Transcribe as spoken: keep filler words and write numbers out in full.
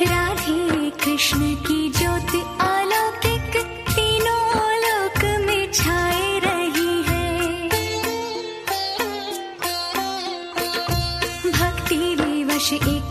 राधे कृष्ण की ज्योति अलौकिक तीनों लोक में छाए रही है। भक्ति विवश एक